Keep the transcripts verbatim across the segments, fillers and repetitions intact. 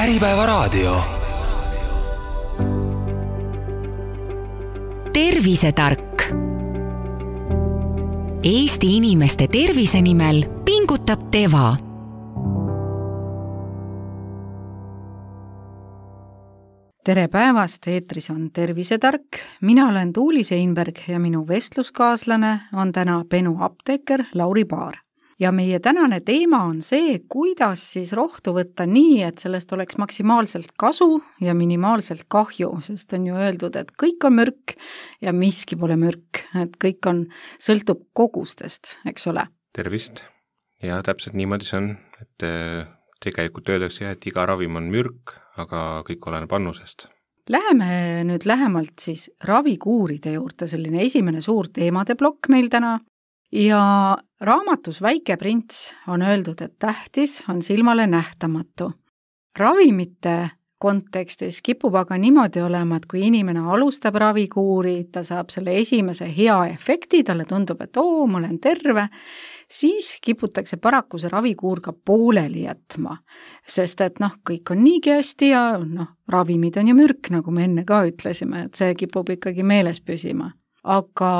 Äripäevaraadio. Tervisetark. Eesti inimeste tervise nimel pingutab Teva. Tere päevast, eetris on Tervisetark. Mina olen Tuuli Seinberg ja minu vestluskaaslane on täna Benu apteeker Lauri Paar. Ja meie tänane teema on see, kuidas siis rohtu võtta nii, et sellest oleks maksimaalselt kasu ja minimaalselt kahju, sest on ju öeldud, et kõik on mürk ja miski pole mürk, et kõik on, sõltub kogustest, eks ole? Tervist. Ja täpselt niimoodi see on, et tegelikult öeldakse jah, et iga ravim on mürk, aga kõik oleneb annusest. Läheme nüüd lähemalt siis ravikuuride juurde, selline esimene suur teemade plokk meil täna. Ja raamatus Väike prints on öeldud, et tähtis on silmale nähtamatu. Ravimite kontekstis kipub aga niimoodi olema, et kui inimene alustab ravikuuri, ta saab selle esimese hea efekti, talle tundub, et oo, ma olen terve, siis kiputakse paraku see ravikuur ka pooleli jätma. Sest et noh, kõik on niigi hästi ja noh, ravimid on ju mürk, nagu me enne ka ütlesime, et see kipub ikkagi meeles püsima. Aga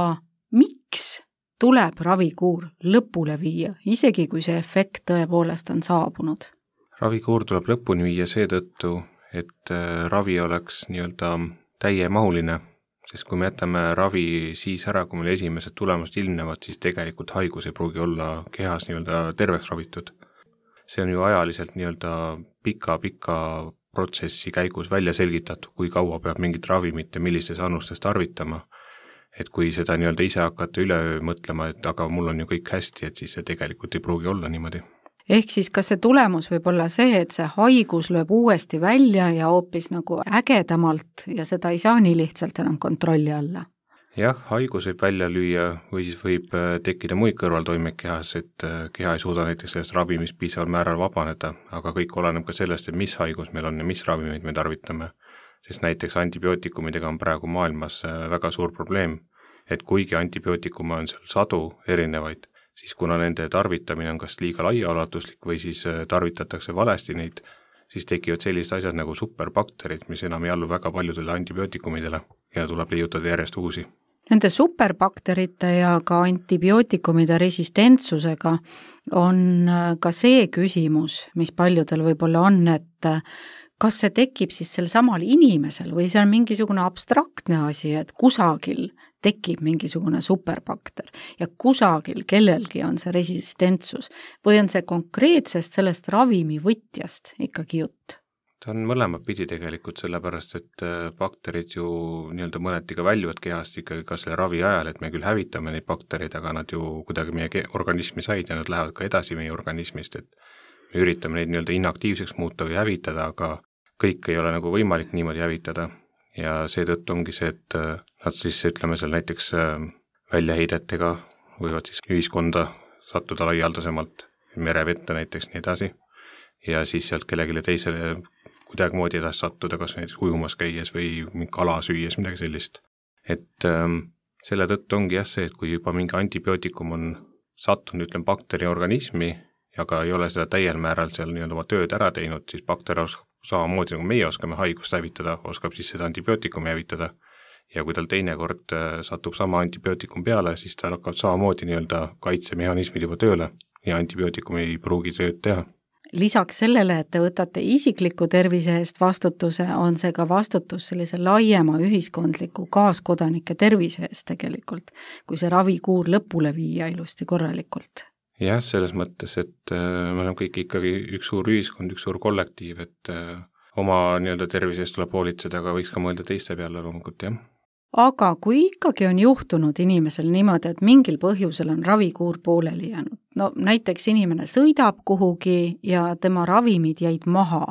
miks tuleb ravikuur lõpule viia, isegi kui see efekt tõepoolest on saabunud? Ravikuur tuleb lõpuni viia seetõttu, et ravi oleks nii-öelda täiemahuline, sest kui me jätame ravi siis ära, kui meil esimesed tulemust ilmnevad, siis tegelikult haigus ei pruugi olla kehas nii-öelda terveks ravitud. See on ju ajaliselt nii-öelda pika-pika protsessi käigus välja selgitatud, kui kaua peab mingit ravimit ja millistes annustes tarvitama. Et kui seda nii-öelda ise hakata üleöö mõtlema, et aga mul on ju kõik hästi, et siis see tegelikult ei pruugi olla niimoodi. Ehk siis kas see tulemus võib olla see, et see haigus lööb uuesti välja ja hoopis nagu ägedamalt ja seda ei saa nii lihtsalt enam kontrolli alla? Jah, haigus võib välja lüüa või siis võib tekkida muid kõrvaltoimeid kehas, et keha ei suuda näiteks sellest ravimist piisaval määral vabaneda, aga kõik oleneb ka sellest, et mis haigus meil on ja mis ravimeid me tarvitame. Sest näiteks antibiootikumidega on praegu maailmas väga suur probleem, et kuigi antibiootikume on seal sadu erinevaid, siis kuna nende tarvitamine on kas liiga laiaulatuslik või siis tarvitatakse valesti neid, siis tekivad sellised asjad nagu superbakterid, mis enam ei allu väga paljudele antibiootikumidele ja tuleb leiutada järjest uusi. Nende superbakterite ja ka antibiootikumide resistentsusega on ka see küsimus, mis paljudel võib-olla on, et kas see tekib siis sel samal inimesel või see on mingisugune abstraktne asi, et kusagil tekib mingisugune superbakter ja kusagil kellelgi on see resistentsus või on see konkreetsest sellest ravimivõtjast ikkagi jutt? Ta on mõlemad pidi tegelikult sellepärast, et bakterid ju nii-öelda mõneti ka väljuvad kehast ikkagi ka selle ravi ajal, et me küll hävitame neid bakterid, aga nad ju kuidagi meie organismi said ja nad lähevad ka edasi meie organismist, et me üritame neid nii-öelda inaktiivseks muuta või hävitada, aga kõik ei ole nagu võimalik niimoodi hävitada ja seetõttu ongi see, et nad siis ütleme seal näiteks väljaheidetega võivad siis ühiskonda sattuda laialdasemalt, merevette näiteks nii edasi ja siis sealt kellelegi teisele kuidagi moodi edasi sattuda, kas näiteks ujumas käies või mingi kala süües, midagi sellist. Et ähm, selle tõttu ongi jah see, et kui juba mingi antibiootikum on sattunud, ütleme, bakteri organismi ja ka ei ole seda täiel määral seal nii-öelda oma tööd ära teinud, siis bakter oskab samamoodi nagu meie oskame haigust hävitada, oskab siis seda antibiootikumi hävitada ja kui tal teinekord satub sama antibiootikum peale, siis tal hakkab samamoodi nii-öelda kaitsemehhanismid juba tööle ja antibiootikum ei pruugi tööd teha. Lisaks sellele, et te võtate isikliku tervise eest vastutuse, on see ka vastutus sellise laiema ühiskondliku kaaskodanike tervise eest tegelikult, kui see ravikuur lõpule viia ilusti korralikult. Jah, selles mõttes, et me oleme kõik ikkagi üks suur ühiskond, üks suur kollektiiv, et oma nii-öelda tervise eest tuleb hoolitseda, aga võiks ka mõelda teiste peale loomulikult, jah. Aga kui ikkagi on juhtunud inimesel niimoodi, et mingil põhjusel on ravikuur pooleli jäänud, no näiteks inimene sõidab kuhugi ja tema ravimid jäid maha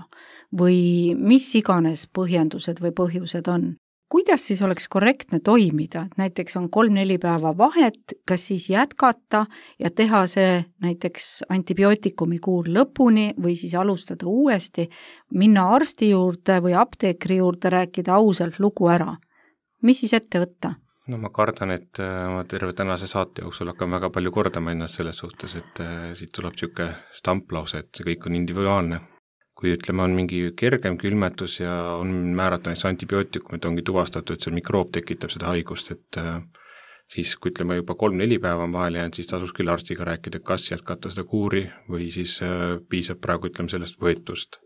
või mis iganes põhjendused või põhjused on, kuidas siis oleks korrektne toimida, et näiteks on kolm-neli päeva vahet, kas siis jätkata ja teha see näiteks antibiootikumi kuur lõpuni või siis alustada uuesti, minna arsti juurde või apteekri juurde, rääkida ausalt lugu ära. Mis siis ette võtta? No ma kardan, et ma terve tänase saate jooksul hakkan väga palju kordama ennast selles suhtes, et siit tuleb niisugune stamplause, et see kõik on individuaalne. kui ütleme, on mingi kergem külmetus ja on määratud näiteks antibiootikum, et ongi tuvastatud, et see mikroob tekitab seda haigust, et siis kui ütleme juba kolm-neli päeva on vahel jäänud, siis tasuks küll arstiga rääkida, kas jätkata seda kuuri või siis piisab praegu ütleme sellest võetust.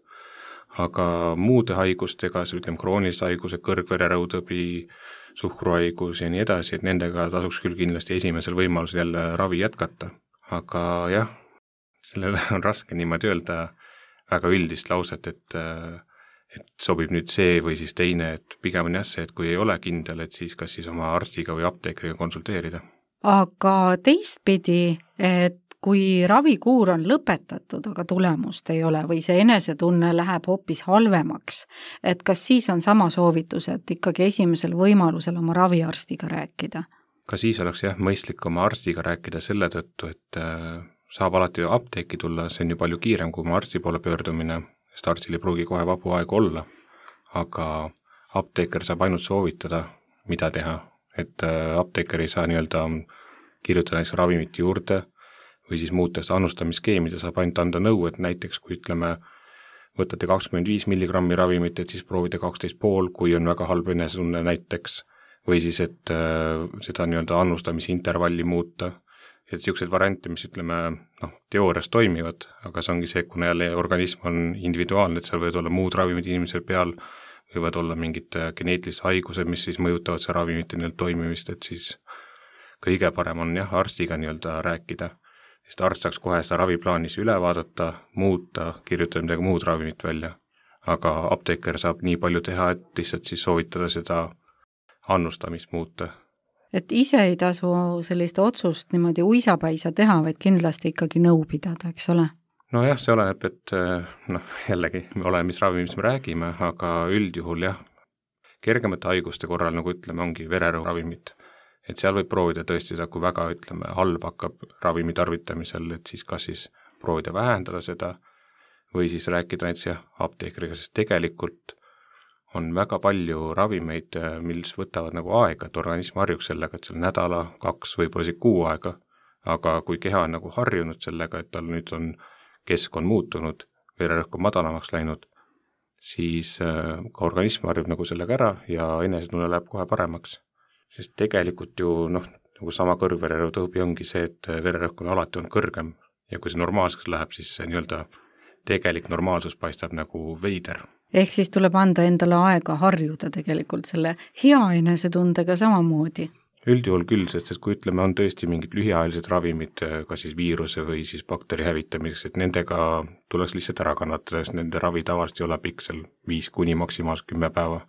Aga muude haigustega, see ütleme kroonilised haigused, kõrgvererõudõbi, suhkruhaigus ja nii edasi, et nendega tasuks küll kindlasti esimesel võimalusel jälle ravi jätkata. Aga jah, sellele on raske niimoodi öelda väga üldist lauset, et, et sobib nüüd see või siis teine, et pigem on jah see, et kui ei ole kindel, et siis kas siis oma arstiga või apteekriga konsulteerida. Aga teistpidi, et kui ravikuur on lõpetatud, aga tulemust ei ole või see enesetunne läheb hoopis halvemaks, et kas siis on sama soovitus, et ikkagi esimesel võimalusel oma raviarstiga rääkida? Ka siis oleks jah mõistlik oma arstiga rääkida selle tõttu, et saab alati apteeki tulla, see on ju palju kiirem kui oma arsti poole pöördumine, sest arstil ei pruugi kohe vabu aega olla, aga apteeker saab ainult soovitada, mida teha, et apteeker ei saa nii-öelda kirjutada näiteks ravimiti juurde või siis muutes annustamiskeemida saab ainult anda nõu, et näiteks kui ütleme, võtate kakskümmend viis milligrammi ravimit, et siis proovida kaksteist pool, kui on väga halb enesetunne näiteks, või siis, et seda nii-öelda annustamisintervalli muuta, et niisuguseid variante, mis ütleme, noh, teoorias toimivad, aga see ongi see, kuna jälle organism on individuaalne, et seal võivad olla muud ravimid inimesel peal, võivad olla mingid geneetilised haigused, mis siis mõjutavad see ravimite nii-öelda toimimist, et siis kõige parem on jah, arstiga nii-öelda rääkida, sest arst saaks kohe seda raviplaanis üle vaadata, muuta, kirjutada midagi muud ravimit välja, aga apteeker saab nii palju teha, et lihtsalt siis soovitada seda annustamist muuta. Et ise ei tasu sellist otsust niimoodi uisapäisa teha, vaid kindlasti ikkagi nõu pidada, eks ole? No jah, see oleneb, et noh, jällegi me oleme, mis ravi, mis me räägime, aga üldjuhul jah, kergemate haiguste korral, nagu ütleme, ongi vererõhuravimid. Et seal võib proovida tõesti seda, kui väga, ütleme, halb hakkab ravimi tarvitamisel, et siis kas siis proovida vähendada seda või siis rääkida näiteks jah, apteekriga, sest tegelikult on väga palju ravimeid, mis võtavad nagu aega, et organism harjuks sellega, et seal nädala, kaks, võib-olla isegi kuu aega, aga kui keha on nagu harjunud sellega, et tal nüüd on keskkond muutunud, vererõhk on madalamaks läinud, siis ka organism harjub nagu sellega ära ja enesetunne läheb kohe paremaks. Sest tegelikult ju noh, nagu sama kõrgvererõudõbi ongi see, et vererõhk on alati on kõrgem ja kui see normaalseks läheb, siis see nii-öelda tegelik normaalsus paistab nagu veider. Ehk siis tuleb anda endale aega harjuda tegelikult selle hea enesetundega samamoodi. Üldjuhul küll, sest et kui ütleme, on tõesti mingid lühiajalised ravimid, kas siis viiruse või siis bakteri hävitamiseks, et nendega tuleks lihtsalt ära kannatada, sest nende ravi tavaliselt ei ole pikk seal viis kuni maksimaalselt kümme päeva.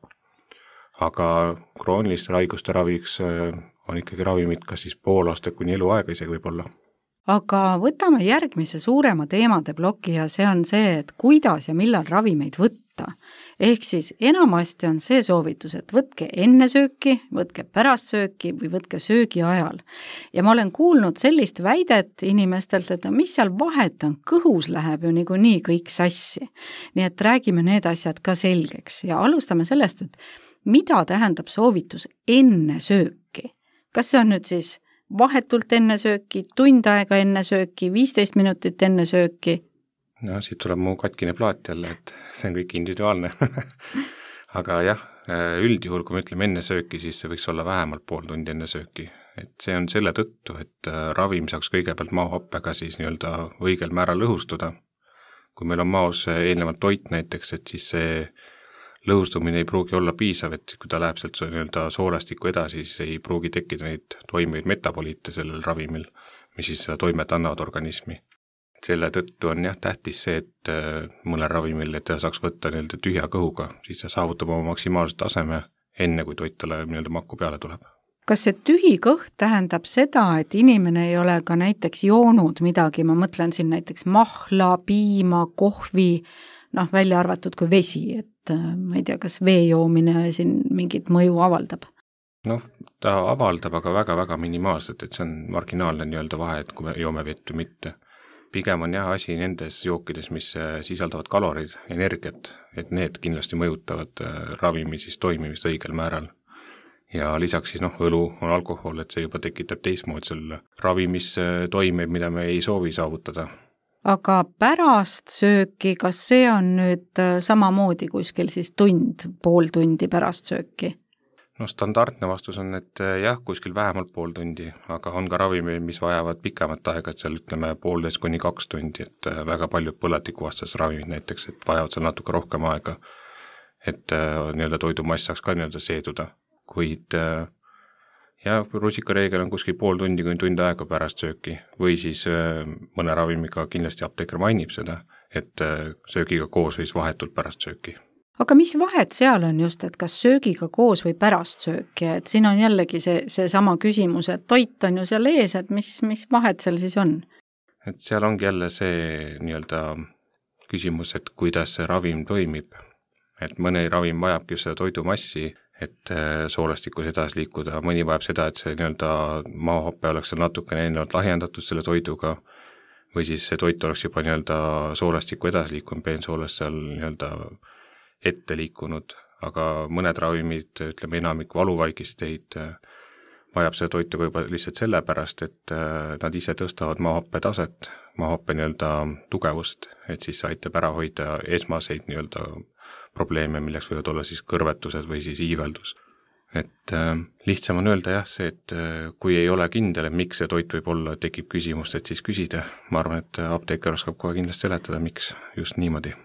Aga krooniliste haiguste raviks on ikkagi ravimid kas siis pool aastat kuni eluaega isegi võib-olla. Aga võtame järgmise suurema teemade ploki ja see on see, et kuidas ja millal ravimeid võtta. Ehk siis enamasti on see soovitus, et võtke enne sööki, võtke pärast sööki või võtke söögi ajal. Ja ma olen kuulnud sellist väidet inimestelt, et mis seal vahet on, kõhus läheb ju niikuinii kõik sassi. Nii et räägime need asjad ka selgeks ja alustame sellest, et mida tähendab soovitus enne sööki. Kas see on nüüd siis vahetult enne sööki, tund aega enne sööki, viisteist minutit enne sööki? No siit tuleb mu katkine plaat jälle, et see on kõik individuaalne. Aga jah, üldjuhul, kui me ütleme enne sööki, siis see võiks olla vähemalt pool tundi enne sööki. Et see on selle tõttu, et ravim saaks kõigepealt maohappega siis nii-öelda õigel määral lõhustuda. Kui meil on maos eelnevalt toit näiteks, et siis see lõhustumine ei pruugi olla piisav, et kui ta läheb sealt nii-öelda soolestikku edasi, siis ei pruugi tekkida neid toimivaid metaboliite sellel ravimil, mis siis seda toimet annavad organismi. Selle tõttu on jah tähtis see, et mõnel ravimil, et ta saaks võtta nii-öelda tühja kõhuga, siis ta saavutab oma maksimaalset taseme enne, kui toit talle nii-öelda makku peale tuleb. Kas see tühi kõht tähendab seda, et inimene ei ole ka näiteks joonud midagi, ma mõtlen siin näiteks mahla, piima, kohvi, noh välja arvatud kui vesi, et ma ei tea, kas vee joomine siin mingit mõju avaldab? Noh, ta avaldab aga väga-väga minimaalselt, et see on marginaalne nii-öelda vahe, et kui me joome vett või mitte. Pigem on jah asi nendes jookides, mis sisaldavad kalorid, energiat, et need kindlasti mõjutavad ravimi siis toimimist õigel määral. Ja lisaks siis noh, õlu on alkohol, et see juba tekitab teistmoodi selle ravi, mis toimib, mida me ei soovi saavutada. aga pärast sööki, kas see on nüüd samamoodi kuskil siis tund, pool tundi pärast sööki? No standardne vastus on, et jah, kuskil vähemalt pool tundi, aga on ka ravimi, mis vajavad pikemat aega, et seal ütleme poolteist kuni kaks tundi, et väga paljud põletikuvastased ravimid näiteks, et vajavad seal natuke rohkem aega, et nii-öelda toidumass saaks ka nii-öelda seeduda, kuid ja rusikareegel on kuskil pool tundi kuni tund aega pärast sööki või siis mõne ravimiga kindlasti apteeker mainib seda, et söögiga koos või siis vahetult pärast sööki. Aga mis vahet seal on just, et kas söögiga koos või pärast sööki, et siin on jällegi see, see sama küsimus, et toit on ju seal ees, et mis, mis vahet seal siis on? Et seal ongi jälle see nii-öelda küsimus, et kuidas see ravim toimib, et mõni ravim vajabki seda toidumassi, et soolestikus edasi liikuda, mõni vajab seda, et see nii-öelda maahappe oleks seal natukene ennevalt lahjendatud selle toiduga või siis see toit oleks juba nii-öelda soolestiku edasi liikunud, peensoolest seal nii-öelda ette liikunud, aga mõned ravimid, ütleme enamik valuvaigisteid, vajab seda toitu juba lihtsalt sellepärast, et nad ise tõstavad maahappe taset, maahappe nii-öelda tugevust, et siis see aitab ära hoida esmaseid nii-öelda probleeme, milleks võivad olla siis kõrvetused või siis iiveldus. Et lihtsam on öelda jah, see, et kui ei ole kindel, et miks see toit võib olla, tekib küsimust, et siis küsida. Ma arvan, et apteeker oskab kohe kindlasti seletada, miks just niimoodi.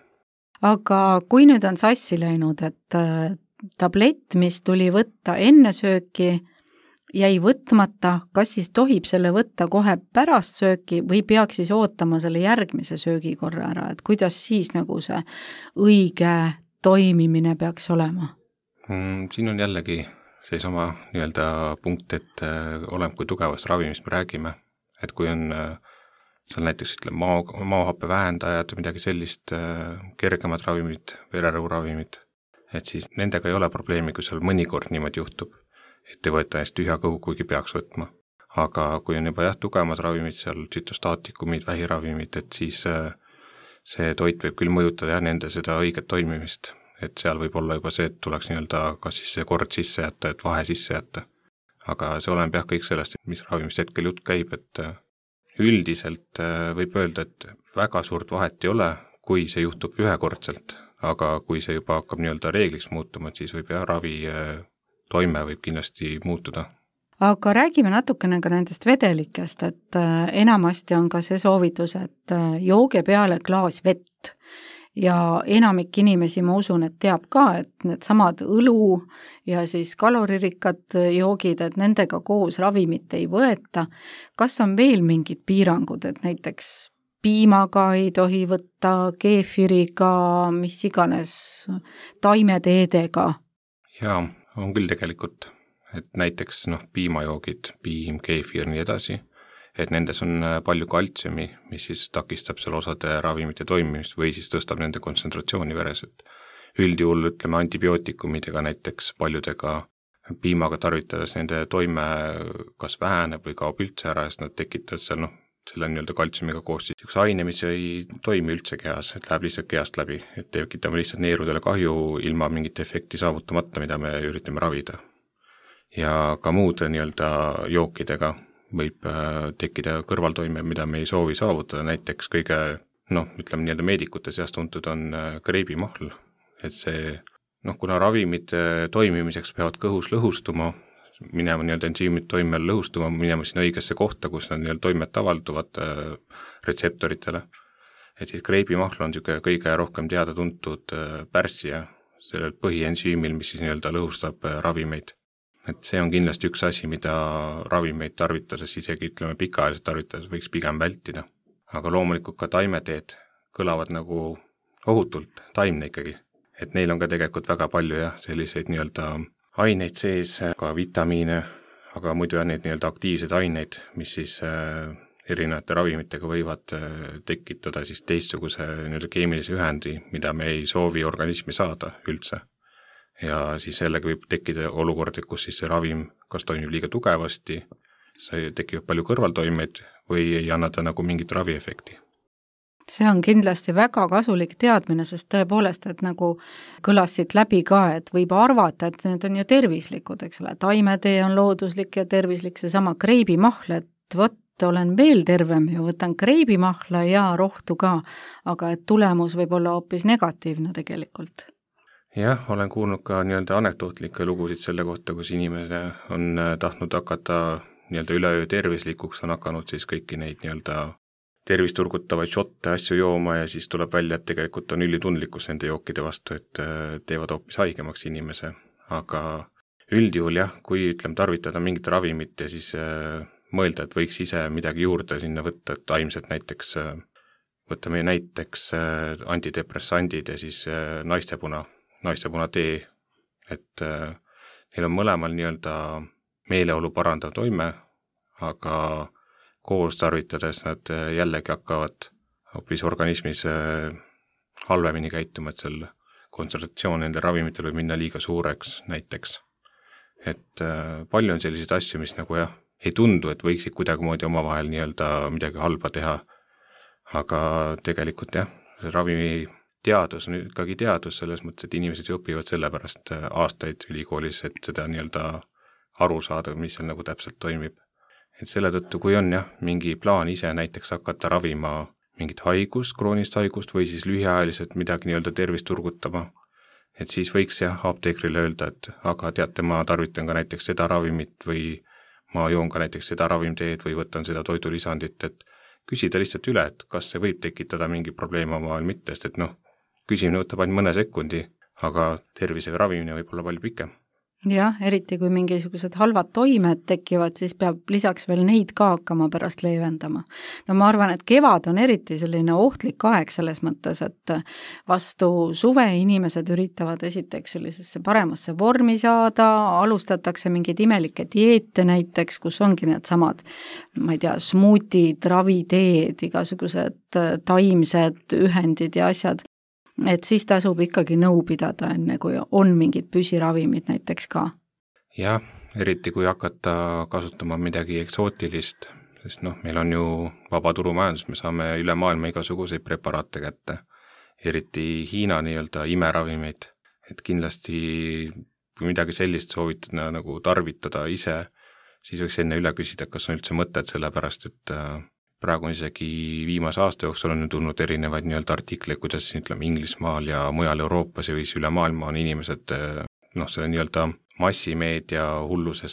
Aga kui nüüd on sassi läinud, et tablett, mis tuli võtta enne sööki, jäi võtmata, kas siis tohib selle võtta kohe pärast sööki või peaks siis ootama selle järgmise söögikorra ära, et kuidas siis nagu see õige toimimine peaks olema? Mm, siin on jällegi seesama nii-öelda punkt, et oleneb kui tugevast ravimist me räägime, et kui on seal näiteks ütleme maa, maahappe vähendajad või midagi sellist, kergemad ravimid, vererõuravimid, et siis nendega ei ole probleemi, kui seal mõnikord niimoodi juhtub, et ei võeta neist tühja kõhu, kuigi peaks võtma. Aga kui on juba jah, tugevamad ravimid, seal tsütostaatikumid, vähiravimid, et siis see toit võib küll mõjutada jah, nende seda õiget toimimist, et seal võib olla juba see, et tuleks nii-öelda kas siis see kord sisse jätta, et vahe sisse jätta. Aga see oleneb jah kõik sellest, mis ravimist hetkel jutt käib, et üldiselt võib öelda, et väga suurt vahet ei ole, kui see juhtub ühekordselt, aga kui see juba hakkab nii-öelda reegliks muutuma, et siis võib jah, ravi toime võib kindlasti muutuda. Aga räägime natukene ka nendest vedelikest, et enamasti on ka see soovitus, et jooge peale klaas vett. Ja enamik inimesi, ma usun, et teab ka, et need samad õlu ja siis kaloririkad joogid, et nendega koos ravimit ei võeta. Kas on veel mingid piirangud, et näiteks piimaga ei tohi võtta, keefiriga, mis iganes, taimeteedega? Jaa, on küll tegelikult, et näiteks noh, piimajoogid, piim, keefir, nii edasi, et nendes on palju kaltsiumi, mis siis takistab seal osade ravimite toimimist või siis tõstab nende kontsentratsiooni veres, et üldjuhul ütleme antibiootikumidega näiteks paljudega piimaga tarvitades nende toime kas väheneb või kaob üldse ära, sest nad tekitavad seal noh, selle nii-öelda kaltsiumiga koos siis üks aine, mis ei toimi üldse kehas, et läheb lihtsalt kehast läbi, et tekitame lihtsalt neerudele kahju ilma mingit efekti saavutamata, mida me üritame ravida. Ja ka muude nii-öelda jookidega võib tekkida kõrvaltoime, mida me ei soovi saavutada, näiteks kõige, noh, ütleme nii-öelda meedikute seast tuntud on kreibimahl, et see, noh, kuna ravimid toimimiseks peavad kõhus lõhustuma, minema nii-öelda ensüümid toimel lõhustuma, minema sinna õigesse kohta, kus nad nii-öelda toimet avalduvad retseptoritele, et siis kreibimahl on niisugune kõige rohkem teada tuntud pärssija sellel põhiensüümil, mis siis nii-öelda lõhustab ravimeid. Et see on kindlasti üks asi, mida ravimeid tarvitades, isegi ütleme pikaajaliselt tarvitades võiks pigem vältida. Aga loomulikult ka taimeteed kõlavad nagu ohutult, taimne ikkagi. Et neil on ka tegelikult väga palju jah, selliseid nii-öelda aineid sees, ka vitamiine, aga muidu on neid nii-öelda aktiivseid aineid, mis siis erinevate ravimitega võivad tekitada siis teistsuguse nii-öelda keemilise ühendi, mida me ei soovi organismi saada üldse. Ja siis jällegi võib tekkida olukordi, kus siis see ravim kas toimib liiga tugevasti, see tekib palju kõrvaltoimeid või ei anna ta nagu mingit raviefekti. See on kindlasti väga kasulik teadmine, sest tõepoolest, et nagu kõlas siit läbi ka, et võib arvata, et need on ju tervislikud, eks ole, taimetee on looduslik ja tervislik, see sama kreibimahl, et vot olen veel tervem ja võtan kreibimahla ja rohtu ka, aga et tulemus võib olla hoopis negatiivne tegelikult. Jah, olen kuulnud ka nii-öelda anekdootlikke lugusid selle kohta, kus inimene on tahtnud hakata nii-öelda üleöö tervislikuks, on hakanud siis kõiki neid nii-öelda tervist turgutavaid šotte asju jooma ja siis tuleb välja, et tegelikult on ülitundlikkus nende jookide vastu, et teevad hoopis haigemaks inimese. Aga üldjuhul jah, kui ütleme tarvitada mingit ravimit ja siis mõelda, et võiks ise midagi juurde sinna võtta, et taimsed näiteks, võtame näiteks antidepressandid ja siis naistepuna, naistepuna tee, et neil on mõlemal nii-öelda meeleolu parandav toime, aga koos tarvitades nad jällegi hakkavad hoopis organismis halvemini käituma, et seal kontsentratsioon nende ravimitel võib minna liiga suureks näiteks. Et palju on selliseid asju, mis nagu jah, ei tundu, et võiksid kuidagimoodi omavahel nii-öelda midagi halba teha, aga tegelikult jah, see ravimi teadus on ikkagi teadus selles mõttes, et inimesed õpivad selle pärast aastaid ülikoolis, et seda nii-öelda aru saada, mis seal nagu täpselt toimib. Et selle tõttu, kui on jah, mingi plaan ise näiteks hakata ravima mingit haigust, kroonist haigust või siis lühiajaliselt midagi nii-öelda tervist turgutama, et siis võiks jah apteekrile öelda, et aga teate, ma tarvitan ka näiteks seda ravimit või ma joon ka näiteks seda ravimteed või võtan seda toidulisandit, et küsida lihtsalt üle, et kas see võib tekitada mingi probleem omavahel mitte, sest et noh, küsimine võtab ainult mõne sekundi, aga tervise ravimine võib olla palju pikem. Jah, eriti kui mingisugused halvad toimed tekivad, siis peab lisaks veel neid ka hakkama pärast leevendama. No ma arvan, et kevad on eriti selline ohtlik aeg selles mõttes, et vastu suve inimesed üritavad esiteks sellisesse paremasse vormi saada, alustatakse mingeid imelikke dieete näiteks, kus ongi need samad, ma ei tea, smuutid, raviteed, igasugused taimsed ühendid ja asjad. Et siis tasub ikkagi nõu pidada, enne kui on mingid püsiravimid näiteks ka. Jah, eriti kui hakata kasutama midagi eksootilist, sest noh, meil on ju vaba turumajandus, me saame üle maailma igasuguseid preparaate kätte, eriti Hiina nii-öelda imeravimeid, et kindlasti kui midagi sellist soovitada nagu tarvitada ise, siis võiks enne üle küsida, kas on üldse mõtet, sellepärast et praegu on isegi viimase aasta jooksul on tulnud erinevaid nii-öelda artikleid, kuidas siin ütleme Inglismaal ja mujal Euroopas ja või üle maailma on inimesed noh, selle nii-öelda massimeedia hulluses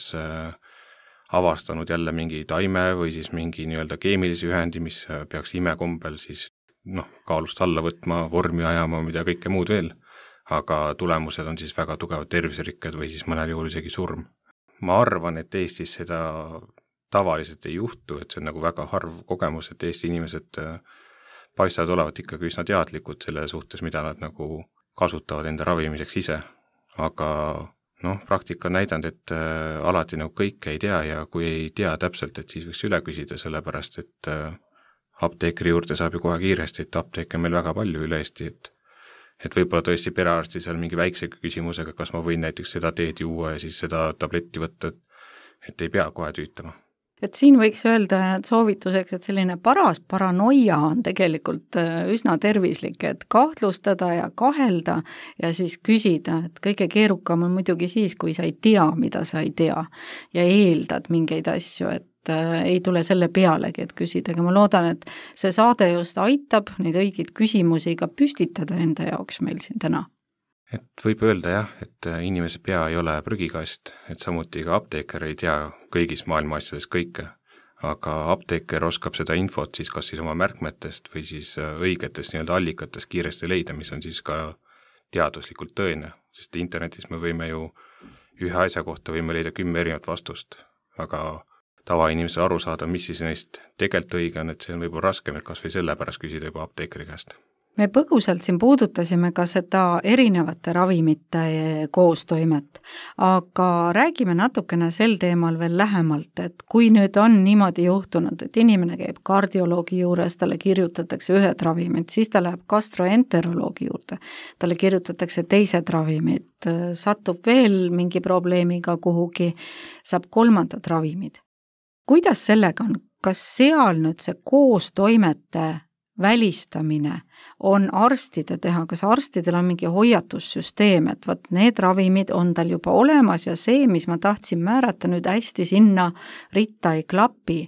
avastanud jälle mingi taime või siis mingi nii-öelda keemilisi ühendi, mis peaks imekombel siis noh, kaalust alla võtma, vormi ajama, mida kõike muud veel, aga tulemused on siis väga tugevad terviserikked või siis mõnel juhul isegi surm. Ma arvan, et Eestis seda tavaliselt ei juhtu, et see on nagu väga harv kogemus, et Eesti inimesed paistavad olevat ikkagi üsna teadlikud selle suhtes, mida nad nagu kasutavad enda ravimiseks ise. Aga noh, praktika on näidanud, et alati nagu kõike ei tea ja kui ei tea täpselt, et siis võiks üle küsida, sellepärast et apteekri juurde saab ju kohe kiiresti, et apteeke on meil väga palju üle Eesti, et et võib-olla tõesti perearsti seal mingi väikse küsimusega, kas ma võin näiteks seda teed juua ja siis seda tabletti võtta, et ei pea kohe tüütama. Et siin võiks öelda et soovituseks, et selline paras paranoia on tegelikult üsna tervislik, et kahtlustada ja kahelda ja siis küsida, et kõige keerukam on muidugi siis, kui sa ei tea, mida sa ei tea ja eeldad mingeid asju, et ei tule selle pealegi, et küsida, aga ma loodan, et see saade just aitab neid õigeid küsimusi ka püstitada enda jaoks meil siin täna. Et võib öelda jah, et inimese pea ei ole prügikast, et samuti ka apteeker ei tea kõigis maailma asjades kõike, aga apteeker oskab seda infot siis kas siis oma märkmetest või siis õigetest nii-öelda allikatest kiiresti leida, mis on siis ka teaduslikult tõene, sest internetis me võime ju ühe asja kohta võime leida kümme erinevat vastust, aga tavainimesel aru saada, mis siis neist tegelikult õige on, et see on võib-olla raskem, et kas või selle pärast küsida juba apteekri käest. Me põgusalt siin puudutasime ka seda erinevate ravimite koostoimet, aga räägime natukene sel teemal veel lähemalt, et kui nüüd on niimoodi juhtunud, et inimene käib kardioloogi juures, talle kirjutatakse ühed ravimid, siis ta läheb gastroenteroloogi juurde, talle kirjutatakse teised ravimid, satub veel mingi probleemiga kuhugi, saab kolmandad ravimid. Kuidas sellega on? Kas seal nüüd see koostoimete välistamine on arstide teha, kas arstidel on mingi hoiatussüsteem, et võt need ravimid on tal juba olemas ja see, mis ma tahtsin määrata nüüd hästi sinna ritta ei klapi,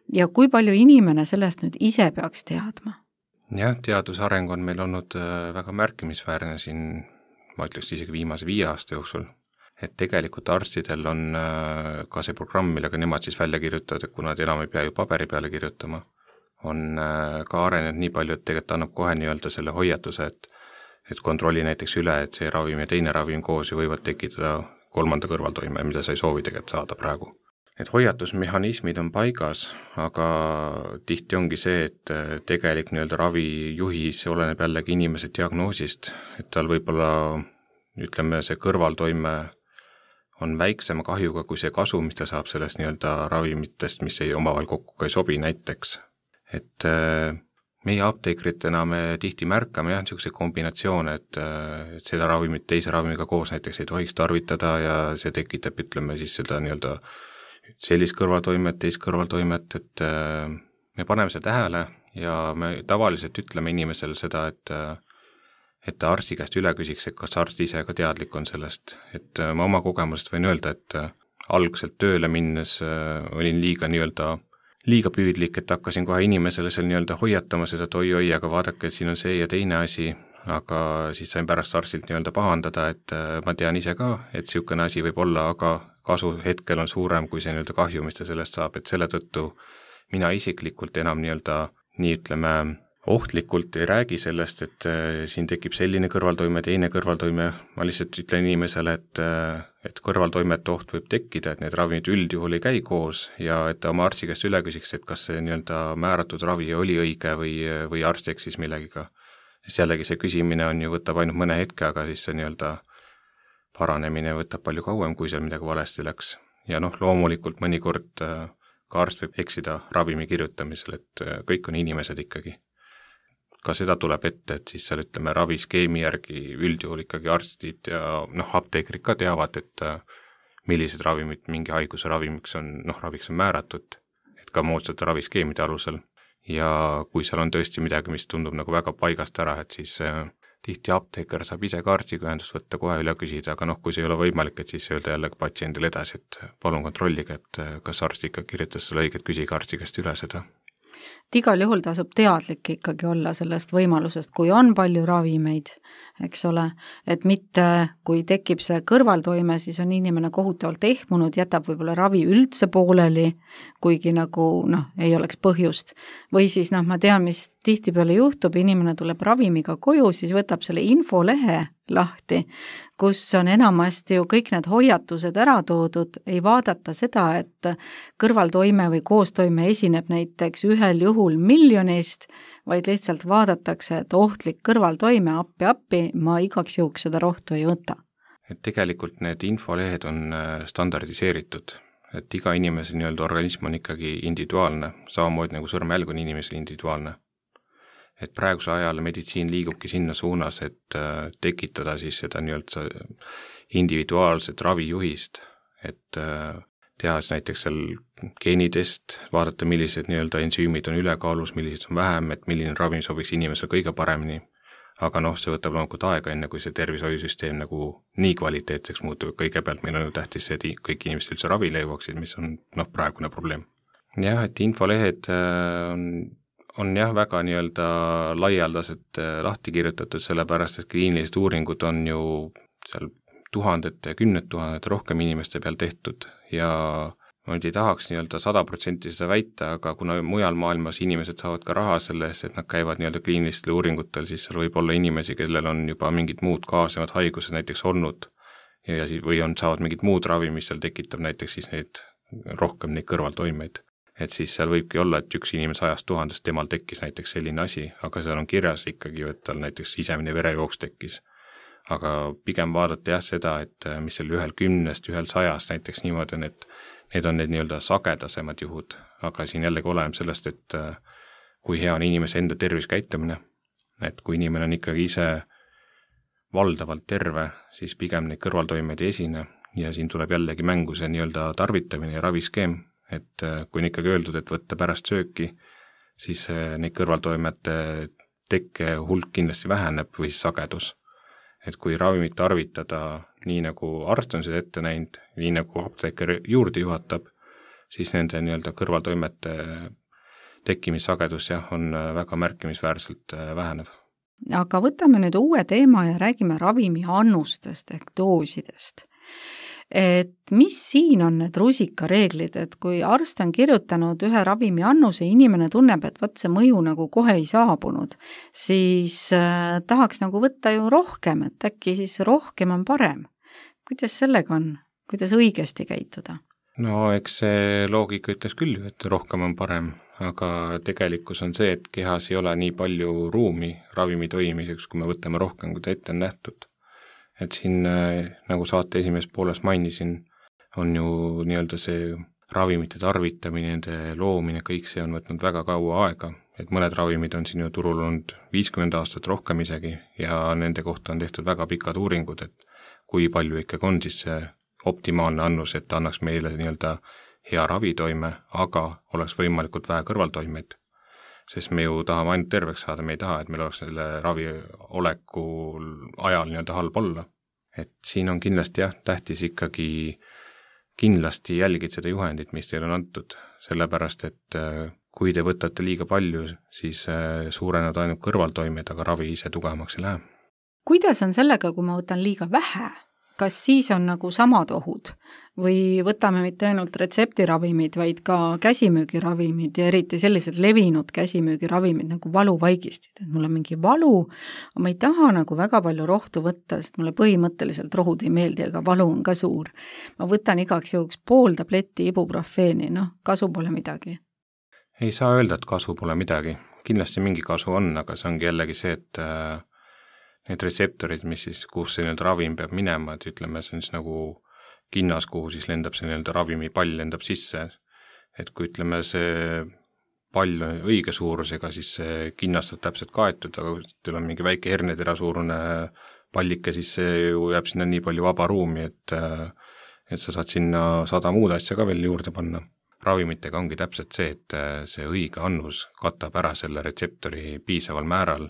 ja kui palju inimene sellest nüüd ise peaks teadma? Jah, teadusareng on meil olnud väga märkimisväärne siin, ma ütleks isegi viimase viie aasta jooksul, et tegelikult arstidel on ka see programm, millega nemad siis välja kirjutavad, et kuna nad enam ei pea ju paberi peale kirjutama, on ka arenenud nii palju, et tegelikult annab kohe nii-öelda selle hoiatuse, et, et kontrolli näiteks üle, et see ravim ja teine ravim koos ju võivad tekitada kolmanda kõrvaltoime, mida sa ei soovi tegelikult saada praegu. Et hoiatusmehhanismid on paigas, aga tihti ongi see, et tegelik nii-öelda ravijuhis oleneb jällegi inimese diagnoosist, et tal võib-olla, ütleme, see kõrvaltoime on väiksema kahjuga kui see kasu, mis ta saab sellest nii-öelda ravimitest, mis ei omavahel kokku ka ei sobi näiteks. Et meie apteekritena me tihti märkame jah, niisuguse kombinatsioone, et, et seda ravimit teise ravimiga koos näiteks ei tohiks tarvitada ja see tekitab, ütleme siis seda nii-öelda sellist kõrvaltoimet, teist kõrvaltoimet, et me paneme seda tähele ja me tavaliselt ütleme inimesele seda, et, et ta arsti käest üle küsiks, et kas arst ise ka teadlik on sellest. Et ma oma kogemusest võin öelda, et algselt tööle minnes olin liiga nii-öelda liiga püüdlik, et hakkasin kohe inimesele seal nii-öelda hoiatama seda, et oi-oi, aga vaadake, et siin on see ja teine asi, aga siis sain pärast arstilt nii-öelda pahandada, et ma tean ise ka, et niisugune asi võib olla, aga kasu hetkel on suurem kui see nii-öelda kahju, mis ta sellest saab, et selle tõttu mina isiklikult enam nii-öelda nii ütleme ohtlikult ei räägi sellest, et siin tekib selline kõrvaltoime, teine kõrvaltoime, ma lihtsalt ütlen inimesele, et, et kõrvaltoimete oht võib tekkida, et need ravimid üldjuhul ei käi koos ja et ta oma arsti käest üle küsiks, et kas see nii-öelda määratud ravi oli õige või, või arst eksis millegiga. Sest jällegi see küsimine on ju, võtab ainult mõne hetke, aga siis see nii-öelda paranemine võtab palju kauem, kui seal midagi valesti läks. Ja noh, loomulikult mõnikord ka arst võib eksida ravimi kirjutamisel, et kõik on inimesed ikkagi. Ka seda tuleb ette, et siis seal ütleme raviskeemi järgi üldjuhul ikkagi arstid ja noh, apteekrid ka teavad, et millised ravimid mingi haiguse ravimiks on, noh, raviks on määratud, et ka moodsate raviskeemide alusel. Ja kui seal on tõesti midagi, mis tundub nagu väga paigast ära, et siis tihti apteeker saab ise ka arstiga ühendust võtta, kohe üle küsida, aga noh, kui see ei ole võimalik, et siis öelda jälle patsiendile edasi, et palun kontrollige, et kas arst ikka kirjutas selle õiget, küsige arsti käest üle seda. Et igal juhul tasub teadlik ikkagi olla sellest võimalusest, kui on palju ravimeid, eks ole, et mitte kui tekib see kõrvaltoime, siis on inimene kohutavalt ehmunud, jätab võib-olla ravi üldse pooleli, kuigi nagu noh, ei oleks põhjust. Või siis noh, ma tean, mis tihtipeale juhtub, inimene tuleb ravimiga koju, siis võtab selle infolehe lahti, kus on enamasti ju kõik need hoiatused ära toodud, ei vaadata seda, et kõrvaltoime või koostoime esineb näiteks ühel juhul miljonist, vaid lihtsalt vaadatakse, et ohtlik kõrvaltoime appi appi, ma igaks juhuks seda rohtu ei võta. Et tegelikult need infolehed on standardiseeritud, et iga inimese nii-öelda organism on ikkagi individuaalne, samamoodi nagu sõrmejälg on inimesel individuaalne. Et praeguse ajal meditsiin liigubki sinna suunas, et tekitada siis seda nii-öelda individuaalset ravijuhist, et tehas näiteks seal geenitest, vaadata, millised nii-öelda ensüümid on ülekaalus, millised on vähem, et milline ravim sobiks inimesel kõige paremini. Aga noh, see võtab loomulikult aega, enne kui see tervishoiusüsteem nagu nii kvaliteetseks muutub. Kõigepealt meil on ju tähtis see, et kõik inimesed üldse ravile jõuaksid, mis on noh, praegune probleem. Jah, et infolehed on on jah väga nii-öelda laialdaselt lahti kirjutatud, sellepärast, et kliinilised uuringud on ju seal tuhandete ja kümned tuhanded rohkem inimeste peal tehtud ja ma nüüd ei tahaks nii-öelda sada protsenti seda väita, aga kuna mujal maailmas inimesed saavad ka raha selle eest, et nad käivad nii-öelda kliinilistel uuringutel, siis seal võib olla inimesi, kellel on juba mingid muud kaasnevad haigused näiteks olnud ja või on, saavad mingid muud ravi, mis seal tekitab näiteks siis neid rohkem neid kõrvaltoimeid. Et siis seal võibki olla, et üks inimene sajast tuhandest temal tekkis näiteks selline asi, aga seal on kirjas ikkagi, et tal näiteks sisemine verejooks tekkis. Aga pigem vaadata jah seda, et mis seal ühel kümnest, ühel sajast näiteks niimoodi on, et need on need nii-öelda sagedasemad juhud, aga siin jällegi oleme sellest, et kui hea on inimese enda terviskäitumine, et kui inimene on ikkagi ise valdavalt terve, siis pigem neid kõrvaltoimeid ei esine ja siin tuleb jällegi mängu see nii-öelda tarvitamine ja raviskeem, et kui on ikkagi öeldud, et võtta pärast sööki, siis neid kõrvaltoimete tekke hulk kindlasti väheneb või siis sagedus. Et kui ravimit tarvitada nii nagu arst on seda ette näinud, nii nagu apteeker juurde juhatab, siis nende nii-öelda kõrvaltoimete tekkimissagedus jah, on väga märkimisväärselt vähenev. Aga võtame nüüd uue teema ja räägime ravimi annustest ehk doosidest. Et mis siin on need rusikareeglid, et kui arst on kirjutanud ühe ravimi annuse, inimene tunneb, et võt see mõju nagu kohe ei saabunud, siis äh, tahaks nagu võtta ju rohkem, et äkki siis rohkem on parem. Kuidas sellega on? Kuidas õigesti käituda? No eks see loogika ütles küll, et rohkem on parem, aga tegelikkus on see, et kehas ei ole nii palju ruumi ravimi toimimiseks, kui me võtame rohkem, kui ta ette on nähtud. Et siin, nagu saate esimeses pooles mainisin, on ju nii-öelda see ravimite tarvitamine, nende loomine, kõik see on võtnud väga kaua aega, et mõned ravimid on siin ju turul olnud viiskümmend aastat rohkem isegi ja nende kohta on tehtud väga pikad uuringud, et kui palju ikkagi on siis see optimaalne annus, et ta annaks meile nii-öelda hea ravitoime, aga oleks võimalikult vähe kõrvaltoimeid. Sest me ju tahame ainult terveks saada, me ei taha, et meil oleks selle ravi oleku ajal nii-öelda halb olla. Et siin on kindlasti jah, tähtis ikkagi kindlasti jälgid seda juhendit, mis teil on antud, sellepärast, et kui te võtate liiga palju, siis suurenevad ainult kõrvaltoimed, aga ravi ise tugevamaks ei lähe. Kuidas on sellega, kui ma võtan liiga vähe? Kas siis on nagu samad ohud või võtame mitte ainult retseptiravimid, vaid ka käsimüügiravimid ja eriti sellised levinud käsimüügiravimid nagu valuvaigistid, et mul on mingi valu, ma ei taha nagu väga palju rohtu võtta, sest mulle põhimõtteliselt rohud ei meeldi, aga valu on ka suur. Ma võtan igaks juhuks pool tabletti ibuprofeeni, noh, kasu pole midagi. Ei saa öelda, et kasu pole midagi. Kindlasti mingi kasu on, aga see ongi jällegi see, et äh, need retseptorid, mis siis, kus see nii-öelda ravim peab minema, et ütleme, see on siis nagu kinnas, kuhu siis lendab see nii-öelda ravimipall lendab sisse. Et kui ütleme, see pall on õige suurusega, siis see kinnast on täpselt kaetud, aga kui teil on mingi väike hernetera suurune pallike, siis see ju jääb sinna nii palju vaba ruumi, et, et sa saad sinna sada muud asja ka veel juurde panna. Ravimitega ongi täpselt see, et see õige annus katab ära selle retseptori piisaval määral,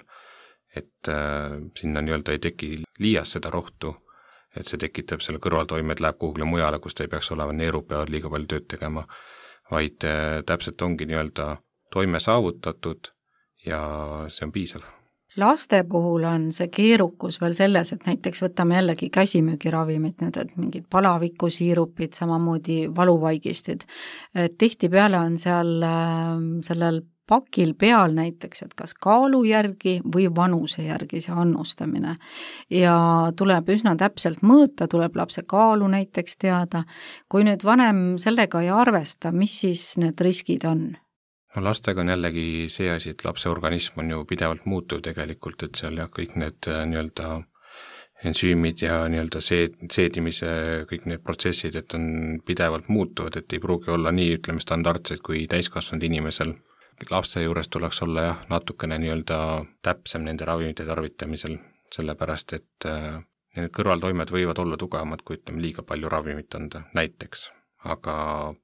et äh, sinna nii-öelda ei teki liias seda rohtu, et see tekitab selle kõrvaltoimed, läheb kuhugile mujale, kus ta ei peaks olema, neerud peavad liiga palju tööd tegema, vaid äh, täpselt ongi nii-öelda toime saavutatud ja see on piisav. Laste puhul on see keerukus veel selles, et näiteks võtame jällegi käsimüügiravimid nüüd, et mingid palavikusiirupid, samamoodi valuvaigistid. Tihtipeale on seal äh, sellel pakil peal näiteks, et kas kaalu järgi või vanuse järgi see annustamine. Ja tuleb üsna täpselt mõõta, tuleb lapse kaalu näiteks teada. Kui nüüd vanem sellega ei arvesta, mis siis need riskid on? No lastega on jällegi see asi, et lapse organism on ju pidevalt muutuv tegelikult, et seal jah, kõik need nii-öelda ensüümid ja nii-öelda seedimise kõik need protsessid, et on pidevalt muutuvad, et ei pruugi olla nii, ütleme, standardsed kui täiskasvanud inimesel. Lapse juures tuleks olla jah, natukene nii-öelda täpsem nende ravimite tarvitamisel, sellepärast et äh, need kõrvaltoimed võivad olla tugevamad, kui ütleme liiga palju ravimit anda, näiteks. Aga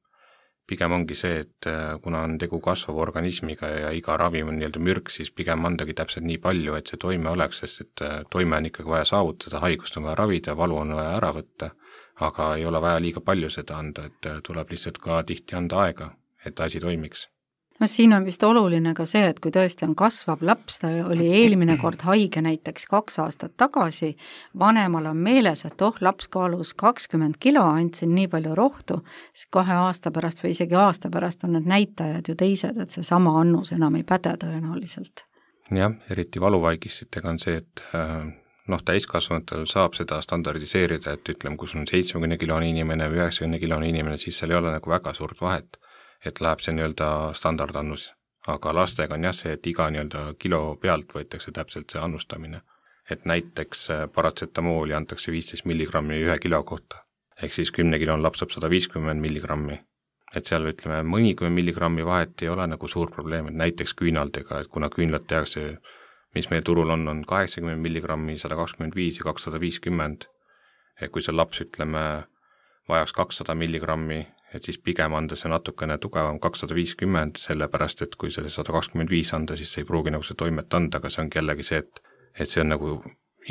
pigem ongi see, et äh, kuna on tegu kasvava organismiga ja iga ravim on nii-öelda mürk, siis pigem andagi täpselt nii palju, et see toime oleks, sest et äh, toime on ikkagi vaja saavutada, haigust on vaja ravida, valu on vaja ära võtta, aga ei ole vaja liiga palju seda anda, et äh, tuleb lihtsalt ka tihti anda aega, et asi toimiks. No siin on vist oluline ka see, et kui tõesti on kasvav laps, ta oli eelmine kord haige näiteks kaks aastat tagasi, vanemal on meeles, et oh, laps kaalus kakskümmend kilo, andsin nii palju rohtu, siis kahe aasta pärast või isegi aasta pärast on need näitajad ju teised, et see sama annus enam ei päde tõenäoliselt. Jah, eriti valuvaigistitega on see, et noh, täiskasvanutel saab seda standardiseerida, et ütleme, kus on seitsmekümne kilone inimene või üheksakümne kilone inimene, siis seal ei ole nagu väga suurt vahet, et läheb see nii-öelda standardannus. Aga lastega on jah see, et iga nii-öelda kilo pealt võetakse täpselt see annustamine. Et näiteks paratsetamooli antakse viisteist milligrammi ühe kilo kohta. Ehk siis kümne kilon laps saab sada viiskümmend milligrammi. Et seal ütleme mõnikümmend milligrammi vahet ei ole nagu suur probleem, et näiteks küünaldega, et kuna küünlad tehakse, mis meie turul on, on kaheksakümmend milligrammi, sada kakskümmend viis ja kakssada viiskümmend. Et kui see laps ütleme vajaks kakssada milligrammi, et siis pigem anda see natukene tugevam kakssada viiskümmend, sellepärast, et kui see sada kakskümmend viis anda, siis see ei pruugi nagu see toimet anda, aga see ongi jällegi see, et, et see on nagu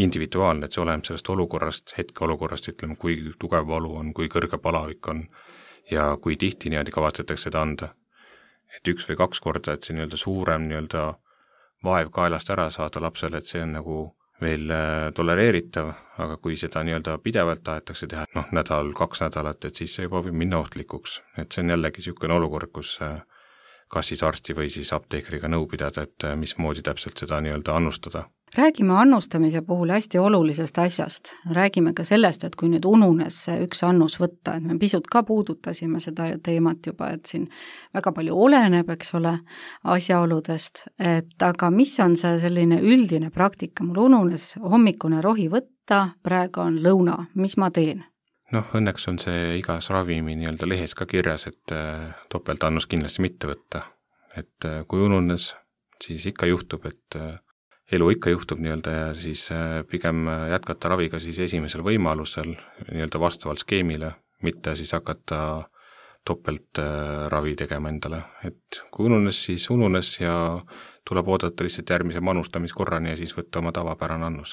individuaalne, et see oleneb sellest olukorrast, hetke olukorrast, ütleme, kui tugev valu on, kui kõrge palavik on ja kui tihti niimoodi kavatsetakse seda anda. Et üks või kaks korda, et see nii-öelda suurem nii-öelda vaev kaelast ära saada lapsele, et see on nagu veel tolereeritav, aga kui seda nii-öelda pidevalt tahetakse teha, noh, nädal, kaks nädalat, et siis see juba võib minna ohtlikuks. Et see on jällegi niisugune olukord, kus kas siis arsti või siis apteekriga nõu pidada, et mismoodi täpselt seda nii-öelda annustada. Räägime annustamise puhul hästi olulisest asjast. Räägime ka sellest, et kui nüüd ununes see üks annus võtta, et me pisut ka puudutasime seda teemat juba, et siin väga palju oleneb, eks ole, asjaoludest, et aga mis on see selline üldine praktika? Mul ununes hommikune rohi võtta, praegu on lõuna, mis ma teen? Noh, õnneks on see igas ravimi nii-öelda lehes ka kirjas, et topeltannus kindlasti mitte võtta. Et kui ununes, siis ikka juhtub, et elu ikka juhtub nii-öelda ja siis pigem jätkata raviga siis esimesel võimalusel nii-öelda vastavalt skeemile, mitte siis hakata topelt ravi tegema endale. Et kui ununes, siis ununes ja tuleb oodata lihtsalt järgmise manustamiskorrani ja siis võtta oma tavapärane annus.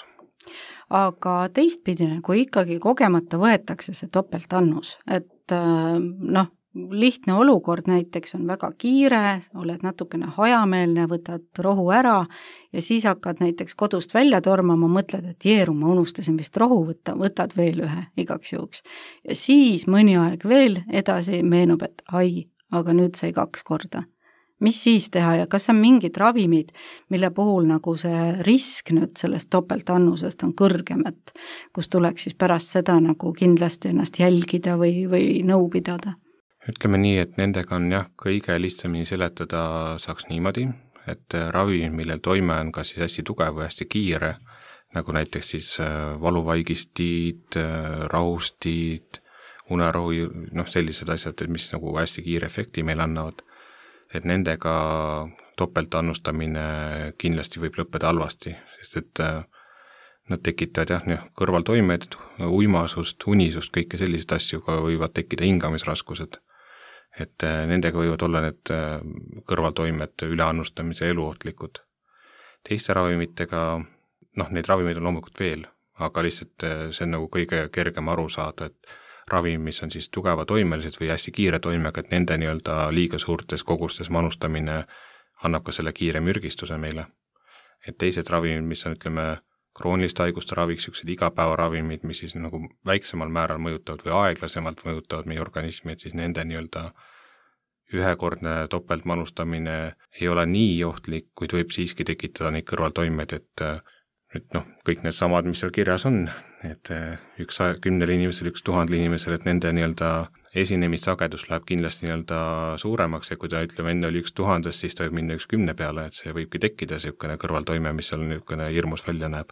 Aga teistpidine, kui ikkagi kogemata võetakse see topeltannus, et noh, lihtne olukord näiteks on väga kiire, oled natukene hajameelne, võtad rohu ära ja siis hakkad näiteks kodust välja tormama, mõtled, et jeeru, ma unustasin vist rohu võtta, võtad veel ühe igaks juhuks. Ja siis mõni aeg veel edasi meenub, et ai, aga nüüd sai kaks korda. Mis siis teha ja kas on mingid ravimid, mille puhul nagu see risk nüüd sellest topeltannusest on kõrgem, et kus tuleks siis pärast seda nagu kindlasti ennast jälgida või, või nõu pidada? Ütleme nii, et nendega on jah, kõige lihtsamini seletada saaks niimoodi, et ravim, millel toime on kas siis hästi tugev või hästi kiire, nagu näiteks siis valuvaigistid, rahustid, unerohu, noh sellised asjad, mis nagu hästi kiire efekti meil annavad, et nendega topeltannustamine kindlasti võib lõppeda halvasti, sest et nad tekitavad jah, jah, kõrvaltoimed, uimasust, unisust, kõike sellised asju ka võivad tekkida hingamisraskused. Et nendega võivad olla need kõrvaltoimed üleannustamise eluohtlikud. Teiste ravimitega, noh, neid ravimeid on loomulikult veel, aga lihtsalt see on nagu kõige kergem aru saada, et ravim, mis on siis tugeva toimelised või hästi kiire toimega, et nende nii-öelda liiga suurtes kogustes manustamine annab ka selle kiire mürgistuse meile. Et teised ravimid, mis on, ütleme, krooniliste haiguste raviks, niisugused igapäevaravimid, mis siis nagu väiksemal määral mõjutavad või aeglasemalt mõjutavad meie organismi, et siis nende nii-öelda ühekordne topeltmanustamine ei ole nii ohtlik, kuid võib siiski tekitada neid kõrvaltoimed, et et noh, kõik need samad, mis seal kirjas on, et üks kümnel inimesel, üks tuhandel inimesel, et nende nii-öelda esinemissagedus läheb kindlasti nii-öelda suuremaks ja kui ta ütleme enne oli üks tuhandest, siis ta võib minna üks kümne peale, et see võibki tekkida niisugune kõrvaltoime, mis seal niisugune hirmus välja näeb.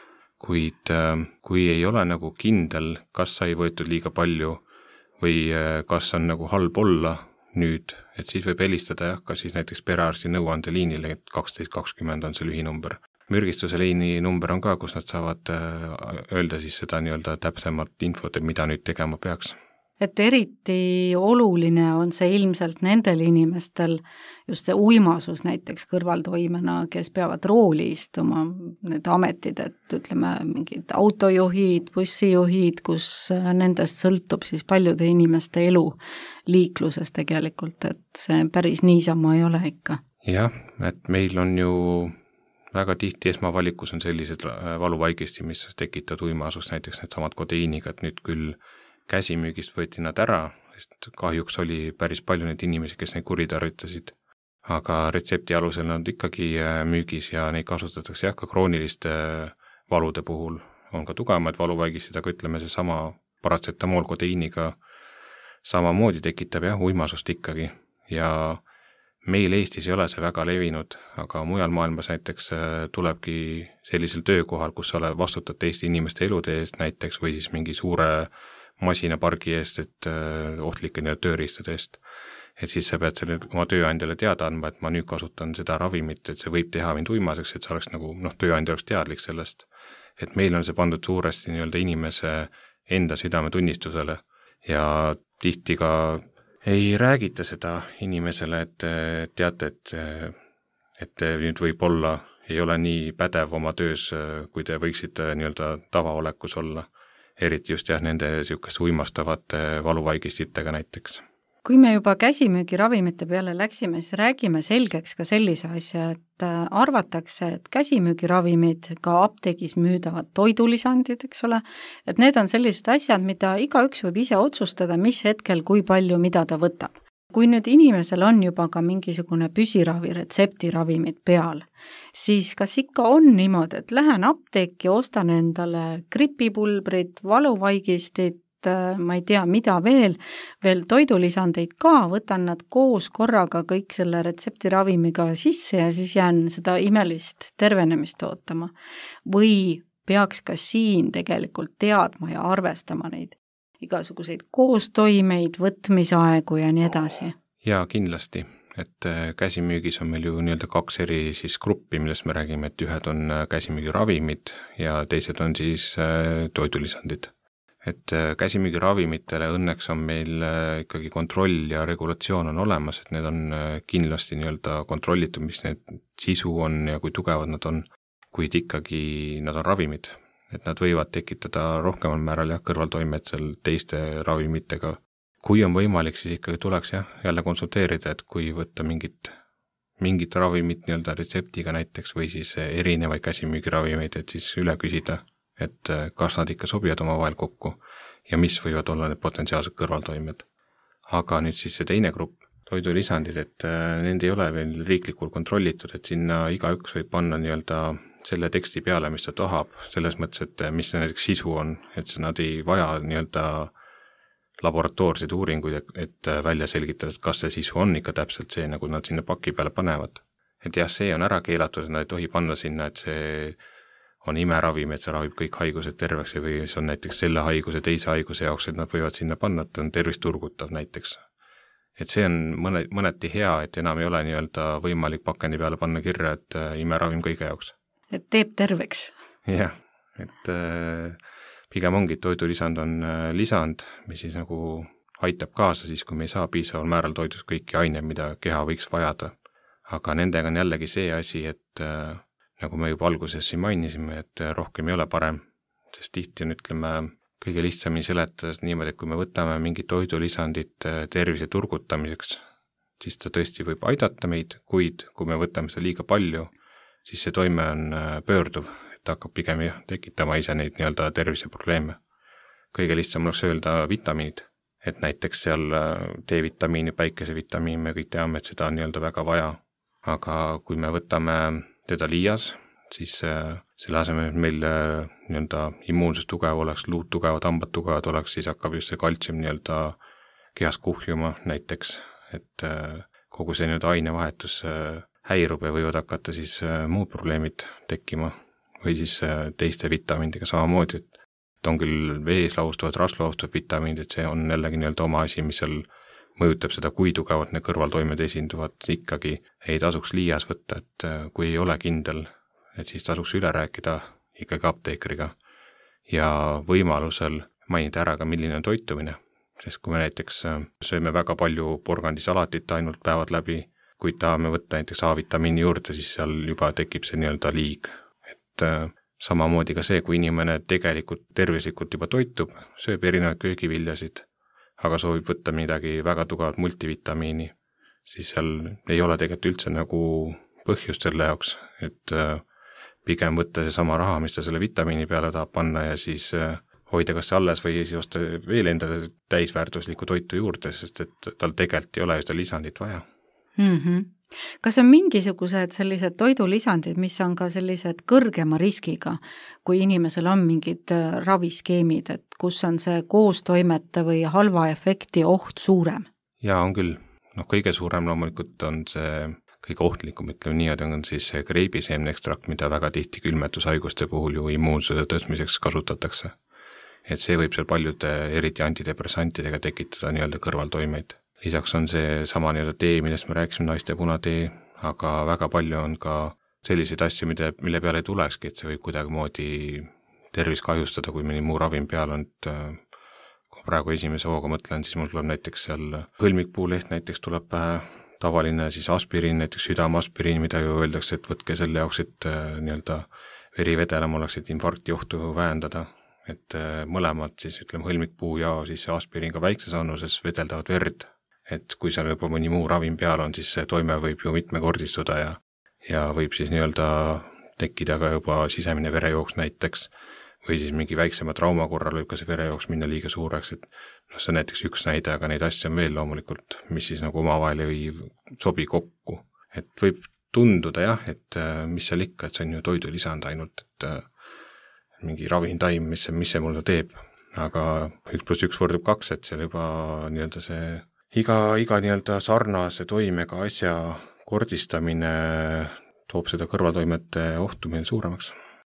Kuid kui ei ole nagu kindel, kas sai võetud liiga palju või kas on nagu halb olla nüüd, et siis võib helistada jah, ka siis näiteks perearsti nõuandeliinile, et kaksteist kakskümmend on see lühinumber. Mürgistuse liini number on ka, kus nad saavad öelda siis seda nii-öelda täpsemalt infot, et mida nüüd tegema peaks. Et eriti oluline on see ilmselt nendel inimestel, just see uimasus näiteks kõrvaltoimena, kes peavad rooli istuma, need ametid, et ütleme mingid autojuhid, bussijuhid, kus nendest sõltub siis paljude inimeste elu liikluses tegelikult, et see päris niisama ei ole ikka. Jah, et meil on ju väga tihti esmavalikus on sellised valuvaigisti, mis tekitavad uimasust, näiteks need samad kodeiiniga, et nüüd küll käsimüügist võeti nad ära, sest kahjuks oli päris palju neid inimesi, kes neid kuritarvitasid. Aga retsepti alusel nad ikkagi müügis ja neid kasutatakse jah, ka krooniliste valude puhul. On ka tugevamaid valuvaigistid, aga ütleme see sama paratsetamool kodeiiniga samamoodi tekitab jah, uimasust ikkagi ja meil Eestis ei ole see väga levinud, aga mujal maailmas näiteks tulebki sellisel töökohal, kus sa vastutad teiste inimeste elude eest näiteks või siis mingi suure masinapargi eest, et ohtlike tööriistade eest. Et siis sa pead selle oma tööandjale teada andma, et ma nüüd kasutan seda ravimit, et see võib teha mind uimaseks, et see oleks nagu, noh, tööandja oleks teadlik sellest. Et meil on see pandud suuresti nii-öelda inimese enda südametunnistusele ja tihti ka ei räägita seda inimesele, et teate, et, et nüüd võib olla, ei ole nii pädev oma töös, kui te võiksite nii-öelda tavaolekus olla. eriti just jah, nende niisugust uimastavate valuvaigistitega näiteks. Kui me juba käsimüügiravimite peale läksime, siis räägime selgeks ka sellise asja, et arvatakse, et käsimüügiravimid, ka apteegis müüdavad toidulisandid, eks ole, et need on sellised asjad, mida igaüks võib ise otsustada, mis hetkel, kui palju, mida ta võtab. Kui nüüd inimesel on juba ka mingisugune püsiravi, retseptiravimid peal, siis kas ikka on niimoodi, et lähen apteeki, ostan endale gripipulbrit, valuvaigistit, ma ei tea, mida veel, veel toidulisandeid ka, võtan nad koos korraga kõik selle retseptiravimiga sisse ja siis jään seda imelist tervenemist ootama. Või peaks ka siin tegelikult teadma ja arvestama neid igasuguseid koostoimeid, võtmisaegu ja nii edasi? Jaa, kindlasti. Et käsimüügis on meil ju nii-öelda kaks eri siis gruppi, millest me räägime, et ühed on käsimüügiravimid ja teised on siis toidulisandid. Et käsimüügiravimitele õnneks on meil ikkagi kontroll ja regulatsioon on olemas, et need on kindlasti nii-öelda kontrollitud, mis need sisu on ja kui tugevad nad on, kuid ikkagi nad on ravimid. Et nad võivad tekitada rohkemal määral jah, kõrvaltoimed seal teiste ravimitega. Kui on võimalik, siis ikkagi tuleks jah, jälle konsulteerida, et kui võtta mingit, mingit ravimit nii-öelda retseptiga näiteks või siis erinevaid käsimüügiravimeid, et siis üle küsida, et kas nad ikka sobivad oma vahel kokku ja mis võivad olla need potentsiaalsed kõrvaltoimed. Aga nüüd siis see teine grupp, toidulisandid, et nende ei ole veel riiklikult kontrollitud, et sinna igaüks võib panna nii-öelda selle teksti peale, mis ta tahab, selles mõttes, et mis see näiteks sisu on, et see nad ei vaja nii-öelda laboratoorseid uuringuid, et välja selgitada, et kas see sisu on ikka täpselt see, nagu nad sinna paki peale panevad. Et jah, see on ära keelatud, et nad ei tohi panna sinna, et see on imeravim, et see ravib kõik haigused terveks või see on näiteks selle haiguse, teise haiguse jaoks, et nad võivad sinna panna, et on tervisturgutav näiteks. Et see on mõne, mõneti hea, et enam ei ole nii-öelda võimalik pakendi peale panna kirja, et imeravim kõige jaoks. Et teeb terveks. Jah, et äh, pigem ongi, et toidulisand on äh, lisand, mis siis nagu aitab kaasa siis, kui me ei saa piisaval määral toidus kõiki aineid, mida keha võiks vajada. Aga nendega on jällegi see asi, et äh, nagu me juba alguses siin mainisime, et rohkem ei ole parem, sest tihti on, ütleme, kõige lihtsamini seletada niimoodi, et kui me võtame mingit toidulisandit tervise turgutamiseks, siis ta tõesti võib aidata meid, kuid kui me võtame seda liiga palju, siis see toime on pöörduv, et hakkab pigem tekitama ise neid nii-öelda terviseprobleeme. Kõige lihtsam oleks öelda vitamiinid, et näiteks seal D-vitamiini, päikesevitamiin, me kõik teame, et seda on nii-öelda väga vaja, aga kui me võtame teda liias, siis äh, selle asemel, et meil äh, nii-öelda immuunsus tugev oleks, luud tugevad, hambad tugevad oleks, siis hakkab just see kaltsium nii-öelda kehas kuhjuma näiteks, et äh, kogu see nii-öelda ainevahetus äh, häirub ja võivad hakata siis äh, muud probleemid tekkima või siis äh, teiste vitamiinidega samamoodi, et on küll vees laustuvad, rasvlaustuvad vitamiinid, et see on jällegi nii-öelda oma asi, mis seal mõjutab seda, kui tugevat need kõrvaltoimed esinduvad, ikkagi ei tasuks liias võtta, et kui ei ole kindel, et siis tasuks üle rääkida ikkagi apteekriga ja võimalusel mainida ära ka, milline on toitumine, sest kui me näiteks sööme väga palju porgandisalatit ainult päevad läbi, kui tahame võtta näiteks A-vitamiini juurde, siis seal juba tekib see nii-öelda liig. Et samamoodi ka see, kui inimene tegelikult tervislikult juba toitub, sööb erinevaid köögiviljasid, aga soovib võtta midagi väga tugevat multivitamiini, siis seal ei ole tegelikult üldse nagu põhjust selle jaoks, et pigem võtta see sama raha, mis ta selle vitamiini peale tahab panna ja siis hoida kas see alles või siis osta veel endale täisväärtuslikku toitu juurde, sest et tal tegelikult ei ole ju seda lisandit vaja. Mm-hmm. Kas on mingisugused sellised toidulisandid, mis on ka sellised kõrgema riskiga, kui inimesel on mingid raviskeemid, et kus on see koostoimete või halva efekti oht suurem? Jaa, on küll. No, kõige suurem loomulikult on see kõige ohtlikum, ütleme nii, et on siis see kreibiseemne ekstrakt, mida väga tihti külmetushaiguste puhul ju immuunsuse tõstmiseks kasutatakse. Et see võib seal paljude eriti antidepressantidega tekitada nii-öelda kõrvaltoimeid. Lisaks on see sama nii-öelda tee, millest me rääkisime, naiste punatee, aga väga palju on ka selliseid asju, mille, mille peale ei tulekski, et see võib kuidagimoodi tervist kahjustada, kui mõni muu ravim peal on, et kui praegu esimese hooga mõtlen, siis mul tuleb näiteks seal hõlmikpuuleht näiteks tuleb pähe, tavaline siis aspiriin, näiteks südamaspiriin, mida ju öeldakse, et võtke selle jaoks, et nii-öelda veri vedelam oleks, et infarkti ohtu vähendada, et mõlemad siis ütleme hõlmikpuu ja siis see aspiriin ka väikses annuses vedeldavad verd, et kui seal juba mõni muu ravim peal on, siis see toime võib ju mitmekordistuda ja, ja võib siis nii-öelda tekkida ka juba sisemine verejooks näiteks, või siis mingi väiksema trauma korral võib ka see verejooks minna liiga suureks, et noh, see on näiteks üks näide, aga neid asju on veel loomulikult, mis siis nagu omavahel ei sobi kokku. Et võib tunduda jah, et mis seal ikka, et see on ju toidulisand ainult, et mingi ravintaim, mis see, mis see mulle teeb, aga üks pluss üks võrdub kaks, et seal juba nii-öelda see iga, iga nii-öelda sarnase toimega asja kordistamine toob seda kõrvaltoimete ohtu meil suuremaks.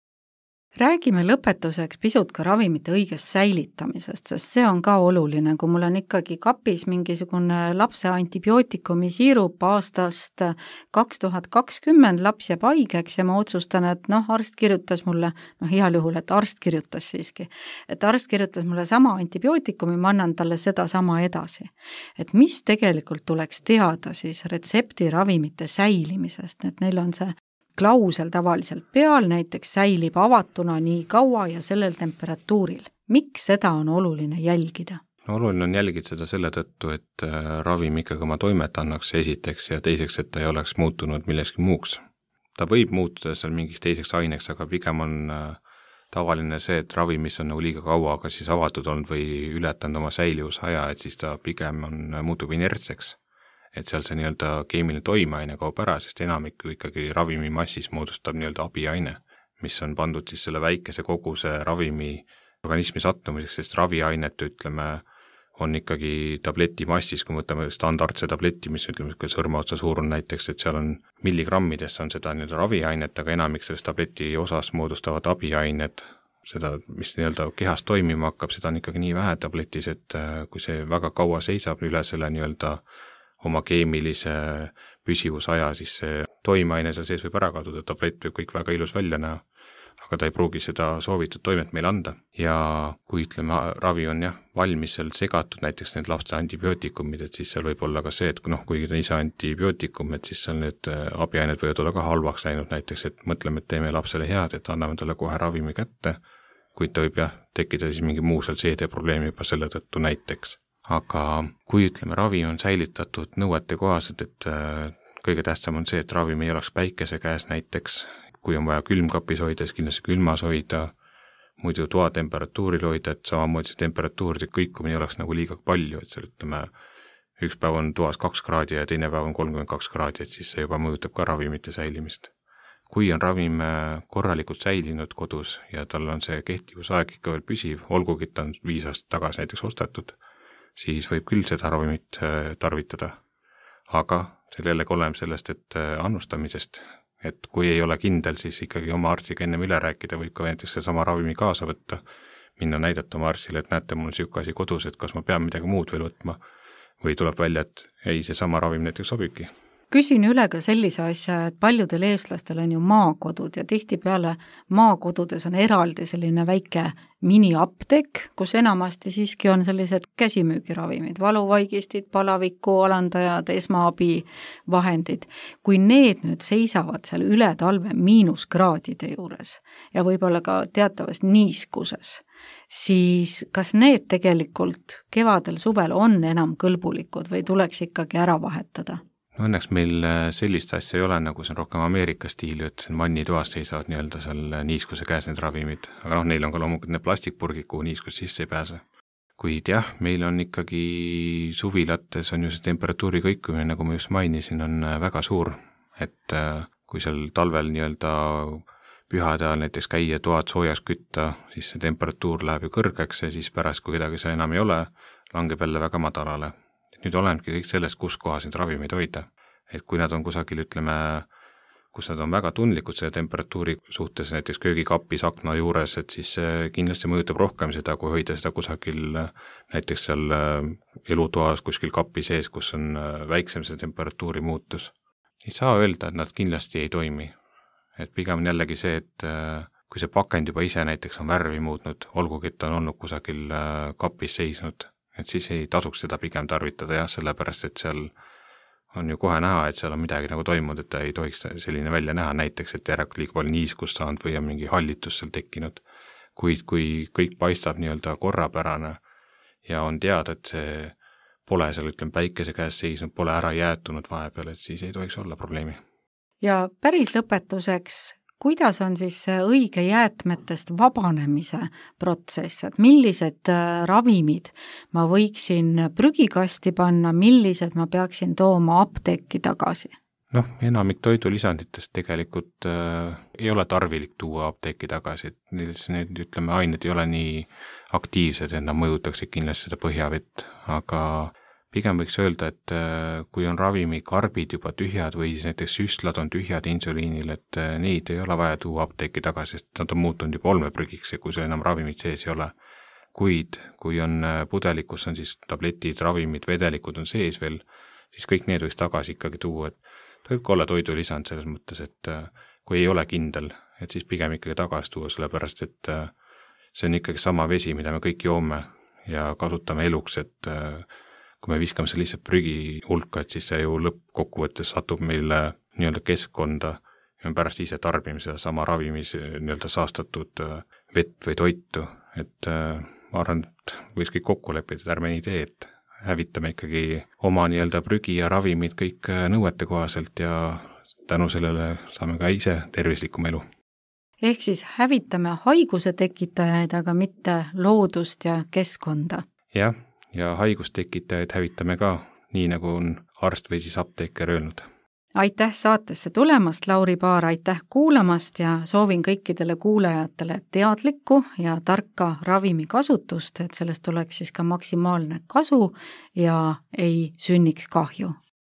Räägime lõpetuseks pisut ka ravimite õigest säilitamisest, sest see on ka oluline, kui mul on ikkagi kapis mingisugune lapse antibiootikumi siirup aastast kaks tuhat kakskümmend, laps jääb haigeks ja ma otsustan, et noh, arst kirjutas mulle, noh heal juhul, et arst kirjutas siiski, et arst kirjutas mulle sama antibiootikumi, ma annan talle seda sama edasi. Et mis tegelikult tuleks teada siis retseptiravimite säilimisest, et neil on see klausel tavaliselt peal, näiteks säilib avatuna nii kaua ja sellel temperatuuril. Miks seda on oluline jälgida? No, oluline on jälgida seda selle tõttu, et ravim ikkagi oma toimet annaks esiteks ja teiseks, et ta ei oleks muutunud millekski muuks. Ta võib muutuda seal mingiks teiseks aineks, aga pigem on tavaline see, et ravim, mis on nagu liiga kaua aga siis avatud olnud või ületanud oma säilivusaja, et siis ta pigem on, muutub inertseks. Et seal see nii-öelda keemiline toimeaine kaob ära, sest enamik ju ikkagi ravimi massis moodustab nii-öelda abiaine, mis on pandud siis selle väikese koguse ravimi organismi sattumiseks, sest raviainet, ütleme, on ikkagi tableti massis, kui võtame standardse tableti, mis ütleme, sõrmeotsa suur on näiteks, et seal on milligrammides on seda nii-öelda raviainet, aga enamik sellest tableti osas moodustavad abiained, seda, mis nii-öelda kehas toimima hakkab, seda on ikkagi nii vähe tabletis, et kui see väga kaua seisab üle selle nii-öelda oma keemilise püsivusaja, siis see toimeaine seal sees võib ära kaduda, tablett võib kõik väga ilus välja näha, aga ta ei pruugi seda soovitud toimet meile anda. Ja kui ütleme, ravi on jah, valmis seal segatud näiteks need lapse antibiootikumid, et siis seal võib olla ka see, et noh, kuigi ta ise antibiootikum, et siis seal need abiained võivad olla ka halvaks läinud näiteks, et mõtleme, et teeme lapsele head, et anname talle kohe ravimi kätte, kuid ta võib jah, tekkida siis mingi muu seal seedeprobleemi juba selle tõttu näiteks. Aga kui ütleme, ravi on säilitatud nõuete kohaselt, et kõige tähtsam on see, et ravim ei oleks päikese käes näiteks, kui on vaja külmkapis hoida, siis kindlasti külmas hoida, muidu toa temperatuuril hoida, et samamoodi see temperatuuride kõikumine ei oleks nagu liiga palju, et seal ütleme, üks päev on toas kaks kraadi ja teine päev on kolmkümmend kaks kraadi, et siis see juba mõjutab ka ravimite säilimist. Kui on ravim korralikult säilinud kodus ja tal on see kehtivusaeg ikka veel püsiv, olgugi ta on viis aastat tagasi näiteks ostetud, siis võib küll seda ravimit tarvitada. Aga selle jällegi oleneb sellest, et annustamisest, et kui ei ole kindel, siis ikkagi oma arstiga ennem üle rääkida, võib ka näiteks sama ravimi kaasa võtta, minna näidata oma arstile, et näete, mul on siuke asi kodus, et kas ma pean midagi muud veel võtma, või tuleb välja, et ei, see sama ravim näiteks sobibki. Küsin üle ka sellise asja, et paljudel eestlastel on ju maakodud ja tihtipeale maakodudes on eraldi selline väike miniapteek, kus enamasti siiski on sellised käsimüügiravimid, valuvaigistid, palaviku alandajad, esmaabivahendid. Kui need nüüd seisavad seal üle talve miinuskraadide juures ja võib-olla ka teatavas niiskuses, siis kas need tegelikult kevadel suvel on enam kõlbulikud või tuleks ikkagi ära vahetada? No õnneks meil sellist asja ei ole, nagu see on rohkem Ameerika stiili, et vannitoas seisavad nii-öelda seal niiskuse käes need ravimid, aga noh, neil on ka loomulikult need plastikpurgid, kuhu niiskus sisse ei pääse. Kuid jah, meil on ikkagi suvilates on ju see temperatuuri kõikumine, nagu ma just mainisin, on väga suur, et kui seal talvel nii-öelda pühade ajal näiteks käia toad soojaks kütta, siis see temperatuur läheb ju kõrgeks ja siis pärast, kui kedagi seal enam ei ole, langeb jälle väga madalale. Nüüd olenebki kõik sellest, kus kohas neid ravimeid hoida. Et kui nad on kusagil, ütleme, kus nad on väga tundlikud selle temperatuuri suhtes, näiteks köögikapis akna juures, et siis kindlasti mõjutab rohkem seda, kui hoida seda kusagil näiteks seal elutoas kuskil kapi sees, kus on väiksem see temperatuuri muutus. Ei saa öelda, et nad kindlasti ei toimi. Et pigem on jällegi see, et kui see pakend juba ise näiteks on värvi muutnud, olgugi et ta on olnud kusagil kapis seisnud, et siis ei tasuks seda pigem tarvitada jah, sellepärast, et seal on ju kohe näha, et seal on midagi nagu toimunud, et ta ei tohiks selline välja näha näiteks, et järelikult liiga palju niiskust saanud või on mingi hallitus seal tekkinud. kuid kui kõik paistab nii-öelda korrapärane ja on teada, et see pole seal, ütleme, päikese käes seisnud, pole ära jäätunud vahepeal, et siis ei tohiks olla probleemi. Ja päris lõpetuseks, kuidas on siis see õige jäätmetest vabanemise protsess, et millised ravimid ma võiksin prügikasti panna, millised ma peaksin tooma apteeki tagasi? Noh, enamik toidulisanditest tegelikult äh, ei ole tarvilik tuua apteeki tagasi, et neils need, ütleme, ained ei ole nii aktiivsed, et nad mõjutaksid kindlasti seda põhjavett, aga pigem võiks öelda, et äh, kui on ravimikarbid juba tühjad või siis näiteks süstlad on tühjad insuliinil, et äh, neid ei ole vaja tuua apteeki tagasi, sest nad on muutunud juba olmeprügiks ja kui seal enam ravimid sees ei ole. Kuid kui on äh, pudelik, kus on siis tabletid, ravimid, vedelikud on sees veel, siis kõik need võiks tagasi ikkagi tuua, et ta võib ka olla toidulisand selles mõttes, et kui ei ole kindel, et siis pigem ikkagi tagasi tuua, sellepärast et see on ikkagi sama vesi, mida me kõik joome ja kasutame eluks, et kui me viskame see lihtsalt prügi hulka, et siis see ju lõppkokkuvõttes satub meile nii-öelda keskkonda ja me pärast ise tarbime seda sama ravimis nii-öelda saastatud vett või toitu, et ma arvan, et võiks kõik kokku leppida, et ärme nii tee, et hävitame ikkagi oma nii-öelda prügi ja ravimid kõik nõuete kohaselt ja tänu sellele saame ka ise tervislikum elu. Ehk siis hävitame haiguse tekitajaid, aga mitte loodust ja keskkonda. Jah, ja haigustekitajaid hävitame ka, nii nagu on arst või siis apteeker öelnud. Aitäh saatesse tulemast, Lauri Paar, aitäh kuulamast ja soovin kõikidele kuulajatele teadlikku ja tarka ravimikasutust, et sellest oleks siis ka maksimaalne kasu ja ei sünniks kahju.